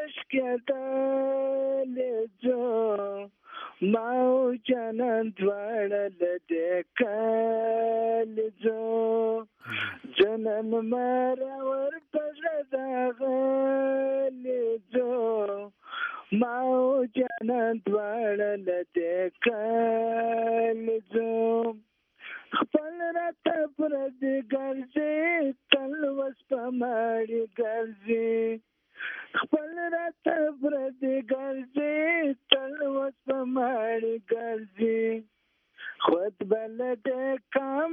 بشکدل جو ما او جنن دوړل دې کالجو جنن مرور پزړه خالجو ما او جنن دوړل دې کالجو خپل راته پر دې ګرځي تل وس پماړي ګرځي خپل راته پر دې ګرځي تل وس پماړي ګرځي خود بلد کام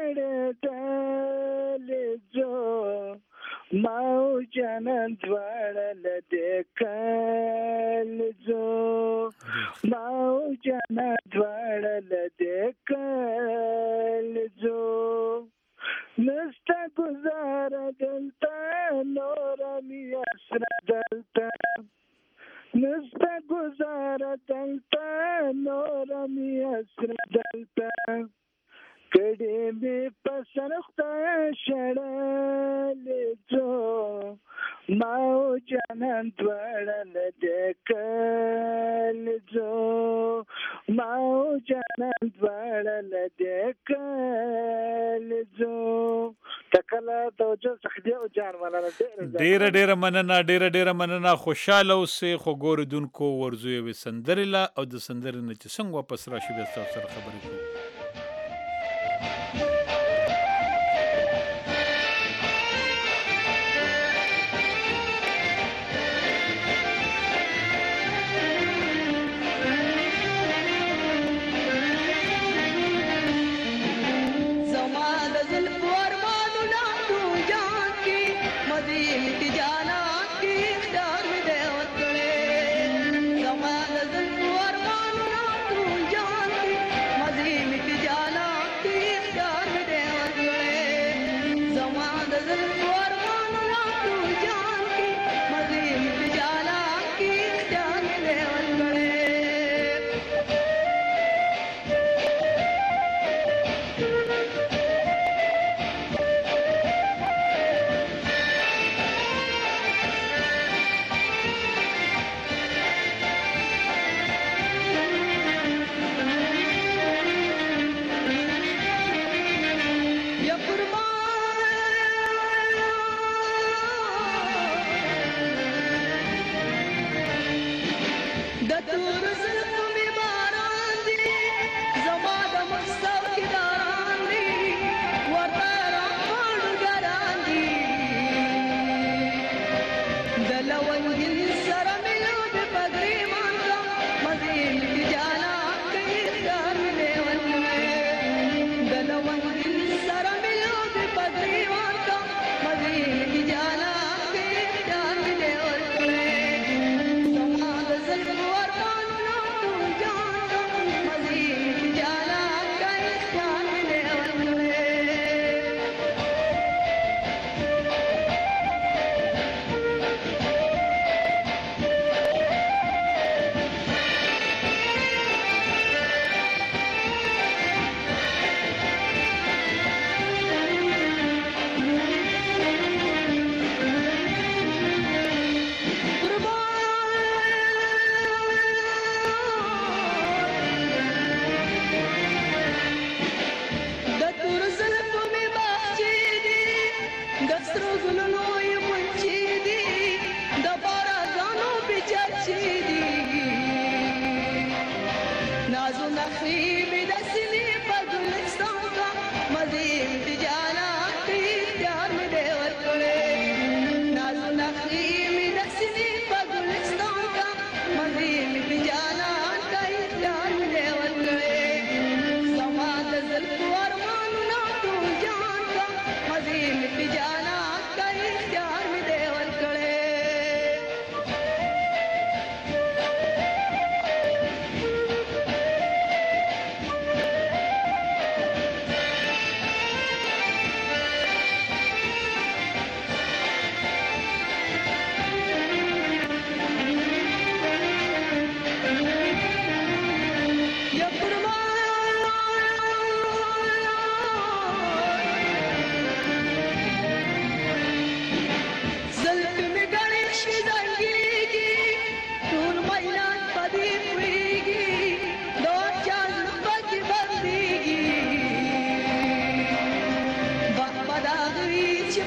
شړتل جو ما او جنن دوړل دې کالجو ما او جنن دوړل دې کالجو نستا گزار دلتا نور می اسر دلتا نستا گزار دلتا نور می اسر دلتا کڑی می پسرختا شڑل جو ما او جنن دوړل دې کالجو ما او جنن دوړل دې کالجو تکله توجه سخدي او جان مننه ډیره مننه خوشاله اوسئ خو ګوردونکو ورزوی وي سندرلا او د سندرې نه چې څنګه واپس راشي بیا تاسو سره خبرې کوو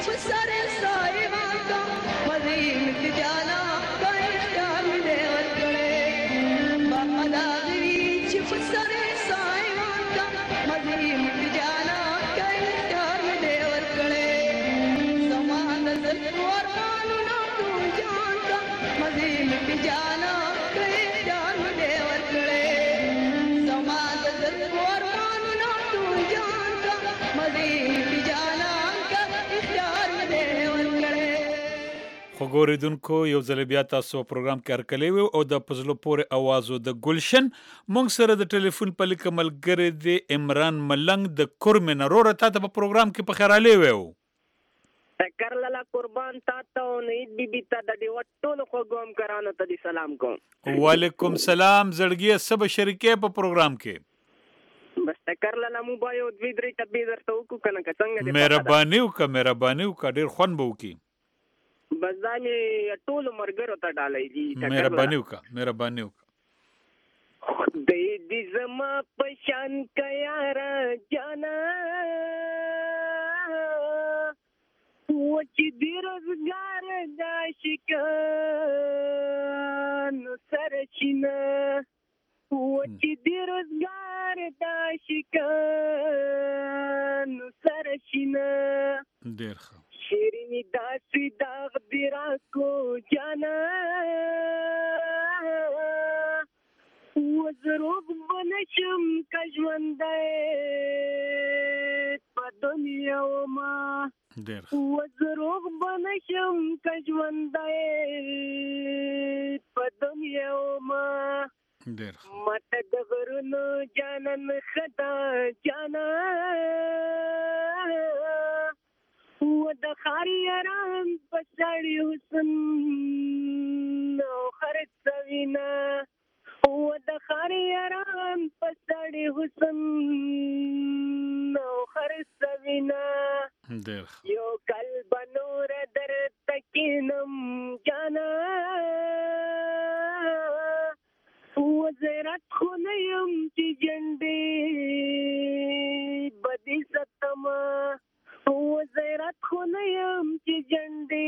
په سر سایوان کا مزین کی جانا کای اختیار می دې ورکړې باقدا غوي چې په سر سایوان کا مزین کی جانا کای اختیار می دې ورکړې زمان زل ورانو نو تو جان کا مزین کی جانا کای اختیار می دې ورکړې زمان زل ورانو نو تو جان کا مزین کی جانا کا اختیار می دې ورکړې. خو ګوریدونکو یو ځل بیا تاسو پروګرام کې هرکلی وو او د پزلو پورې اوازو د ګلشن مونږ سره د ټلیفون په لیک ملګری دی عمران ملنګ د کورمن روره تا ته په پروګرام کې په خیراله وو تکر لالا قربان تا ته نه بي بي ته د دې وټولو خو ګوم کرانو ته سلام کوم وعلیکم سلام زړګي سب شریکې په پروګرام کې بس تکر لالا مو بایو دوی درې ته درته وکړو کنه څنګه دې مهرباني وکړه ډیر خوان به وکي بس دا مې ټولو مرګرو ته ډالۍ دي مهرباني وکړه دې زما پشان کيارا جانا و چې دې روزګار دا شکان سرچینه و چې دې روزګار دا شکان سرچینه ډېر ښه شیرینی داسې داغ دی راکو جانا وزروغ بنشم که ژوندی په دنیا وما وزروغ بنشم که ژوندی په دنیا وما ماته د غرونو جانان خدا جانا و د خاریران پسړی حسن او خرڅ سوینا و د خاریران پسړی حسن او خرڅ سوینا یو قلب نور در تکینم جانا و زیرت خونیم چې جنډې بدی ستما وزیرت خونیم چې جنډې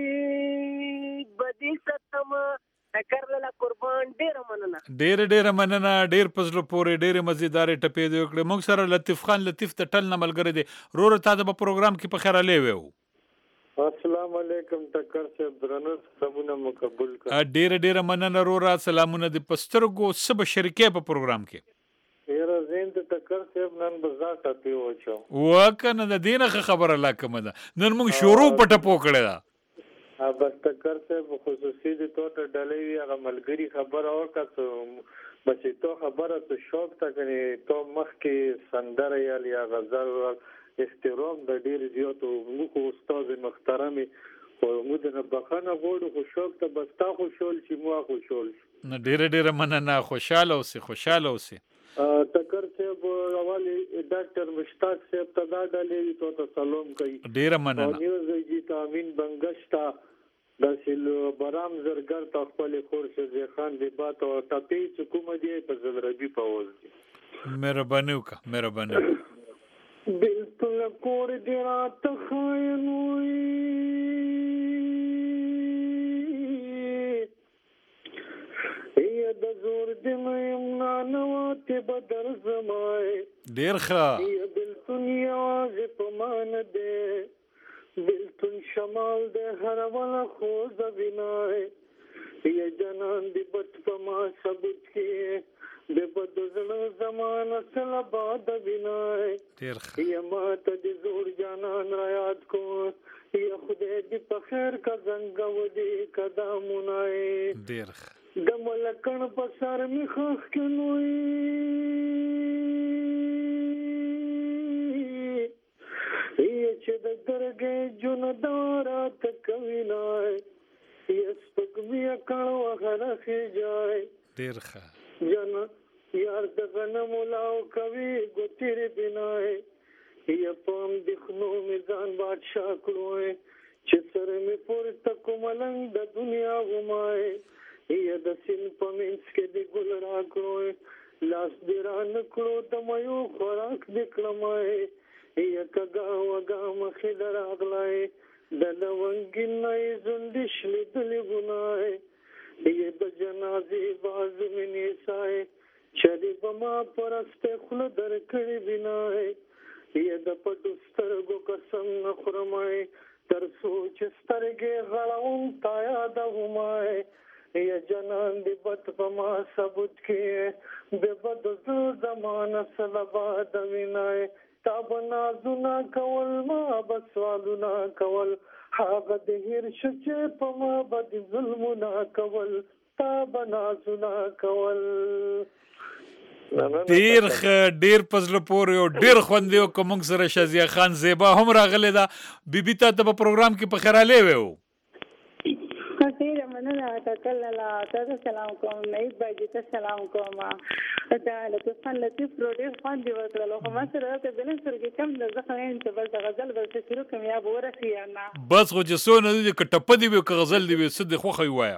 بدی ستما تکر لالا قربان ډېره مننه ډېر پزلو پورې ډېرې مزیدارې ټپې دې وکړې موږ سره لطیف خان لطیف ته ټل نه ملګری دی روره تا ته په پروګرام کې په خیراله وو السلام علیکم ټکر صاحب درنو سلامونه مو قبول کړه ډېره مننه روره سلامونه دې په سترګو سب شریکې په پروګرام کې یاره زین ته ټکر صاحب نن بازار ته پیوچو وکنه د دینه خبره لا کومه ده نن موږ شروع پټه پوکړه ده بس ټکر صاحب خصوصي د توټه ډلې وی هغه ملګری خبره وکړه بس ته خبره ته شوق تا کني ته مخ کې سندره یا غزل استروم د ډیر زیاتو موږ استاد محترمي او موږ نه بخنه غوړو خو شوق ته بس تا خوشول چې مو خوشول نه ډیره مننه خوشاله اوسې تکر صاحب اوالی ډاکټر مشتاق صاحب ته دا ډلې ته سلام کوي ډیره مننه نیوز جی تامین بنگشتا د سلو برام زرګر ته خپل خورشید خان دی بات او ټپی چې کوم دی په زلربي پاوز مهرباني بالکل کور دی رات خاینوي د زور د مې نانوته بدر زمای ډیر ښه بالکل یواز په مان ده بالکل شمال ده هر ولا خو زوینای یا جنان دی بت په ما ثبوت کې د بدزل زمانه سره باد وینای ډیر ښه یا ماته د زور جانان را یاد کو یا خدای دې په خیر کا زنګ ودی قدمونای ډیر ښه د ملکن په سر می خخ کنوي چې د درګې جون دارات کوي نای یس پګمي کړه وغره خجای ډیر ښه جن یار د غنم لاو کوي ګوتیر بنای یا پام دخنو میزان بادشاہ کړوي چې سر می پورته کوملنګ د دنیا غمای یا د سین پمنس کې د ګل راکړوي لاس دې ران کړو د مېو خوراک دې کړمای یا کګا وګا مخې درغلای د لونګینای زندش لیدلې ګنای یې د جنازې باز مینې سای چلی بما پرسته خله درکړې بنای یې د پټو سترګو قسم نخرمای تر سوچ سترګې غړاون تا یادومای یا جنان دی بد بما ثبوت کې به بد زمانه سلبا د وینای تا بنا زنا کول ما بسوالنا کول هغه د هیر شچ په ما بد ظلمنا کول تا بنا زنا کول ډیر پزله پورې او ډیر خوندې او کوم سره شازیه خان زیبا هم راغله دا بیبي ته په پروګرام کې په خیراله وو ډیره مننه تکل لا تاسو سلام کوم مې باندې ته سلام کوم دا لطیف پروډیوس باندې ورته خو ما سره ته بل سره کې کم د ځخین ته بل غزل بل شروع کوم یا ورسی نه بس خو چې سونه دې کټپ دی وي غزل دی وي صد خو خو وایا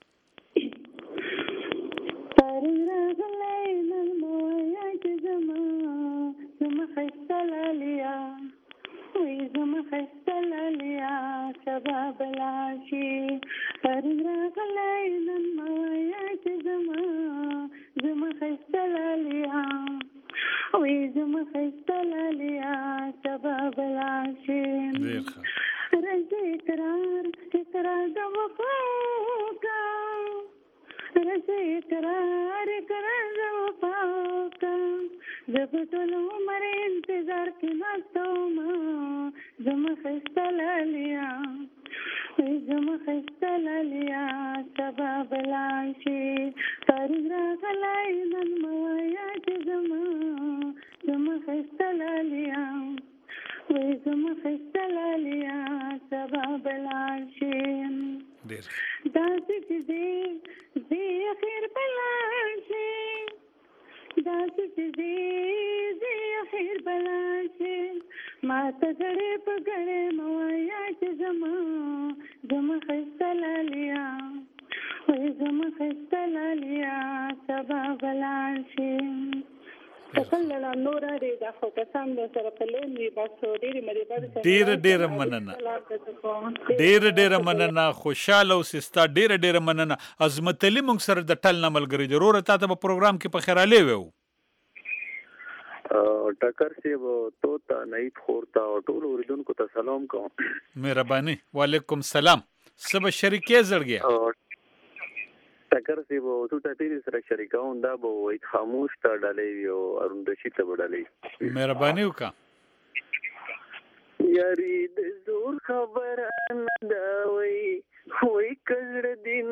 شباب العاشي فرغ ليلا مويات زما خستلاليا وي زما خستلاليا شباب العاشي رزق اقرار د وفاقا رزق اقرار د وفاقا زبطل عمر انتظار کی نستوما زما خستلاليا زما خستلاليا شباب العاشي فرغ ليلا مويات زما خستلاليا زما خستلاليا شباب العاشي داسك زي خير بلاشي داسك زي خير بلاشي ما تغړې په غړې موایات زما خستلاليا وې زما خستلاليا سبب العاشي تکلل نور دې د خو کسان سره په لې بس ډېر مې ډېر مننه خوشاله او سستا ډېر مننه عظمت علي مونږ سره د ټل نه ملګری ضرور ته په پروګرام کې په خیراله وو ټکر سی وو تو تا نید خورتا او ټول اوریدونکو ته سلام کوم مهرباني وعلیکم سلام سب شریکې زړګیا ټکر سی وو تو ته تیری سره شریکاون دا به وای خاموش تا ډالې یو ارون رشید ته ډالې مهرباني وکا یاري د زور خبر نه دا وای کړ دین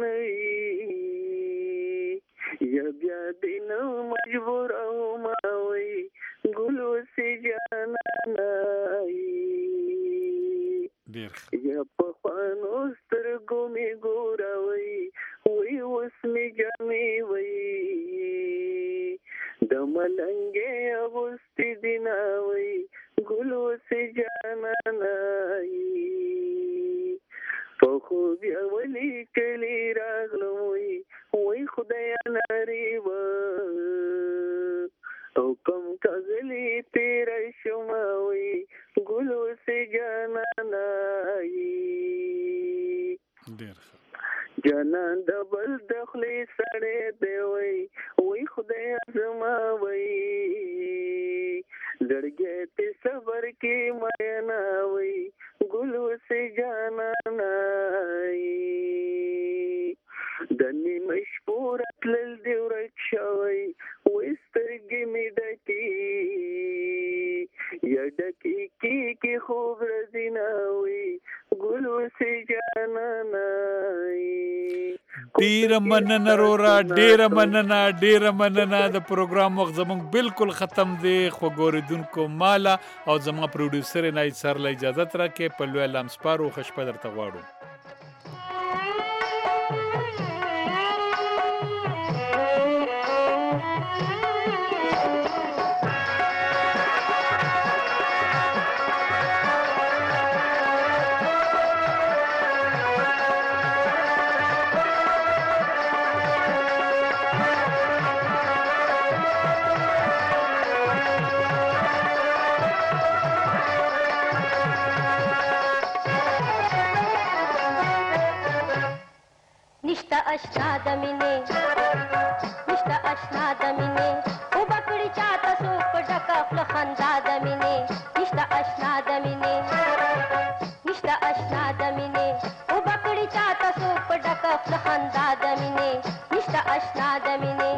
یا بیا دین مجبور او ما وای ګلو سي جانا نای یا په خوانو سترګو می ګوراوي وای اوس می جامي وای د ملنګې اوستي دینا وای ګلو سي جانا نای په خو بیا ولي کلی راغلوي وای خدای ناری و او کم کغلی تیر شماوي ګلو سي جانا نای جانان د بل دخلي سړې دی وای خدای زما وای لړګې ته صبر کې مینا وای ګلو سي جانا نای دني مشپور تل دی ورښوي وسترګې می دکی یا دکی کی خوب رزیناوي ګلو سي جانا نای ډیر مننه د پروګرام وخت زموږ بالکل ختم دی خو ګوریدونکو مالا او زموږ پروډوسر نایت سر له اجازه راکې په لوی لمسپارو خوشپه درته غواړو اشنا د مینې نشته اشنا د مینې او بکړی چاته څوک په ډکه خوله خندا د مینې نشته اشنا د مینې نشته اشنا د مینې او بکړی چاته څوک په ډکه خوله خندا د مینې نشته اشنا د مینې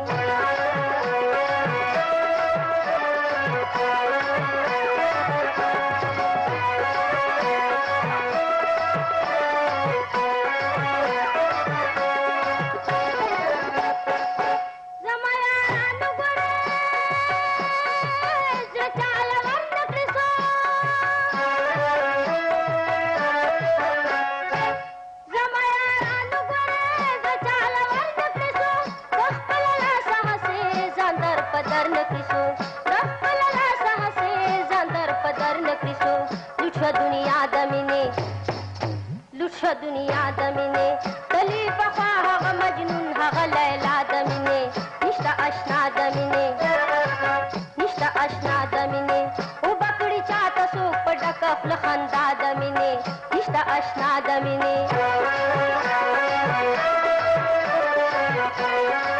दुनिया د مینې تلی پخوا هغه مجنون هغه لیلا د مینې نشته اشنا د مینې نشته اشنا د مینې او بکړی چاته څوک په ډکه خوله خندا د مینې نشته اشنا د مینې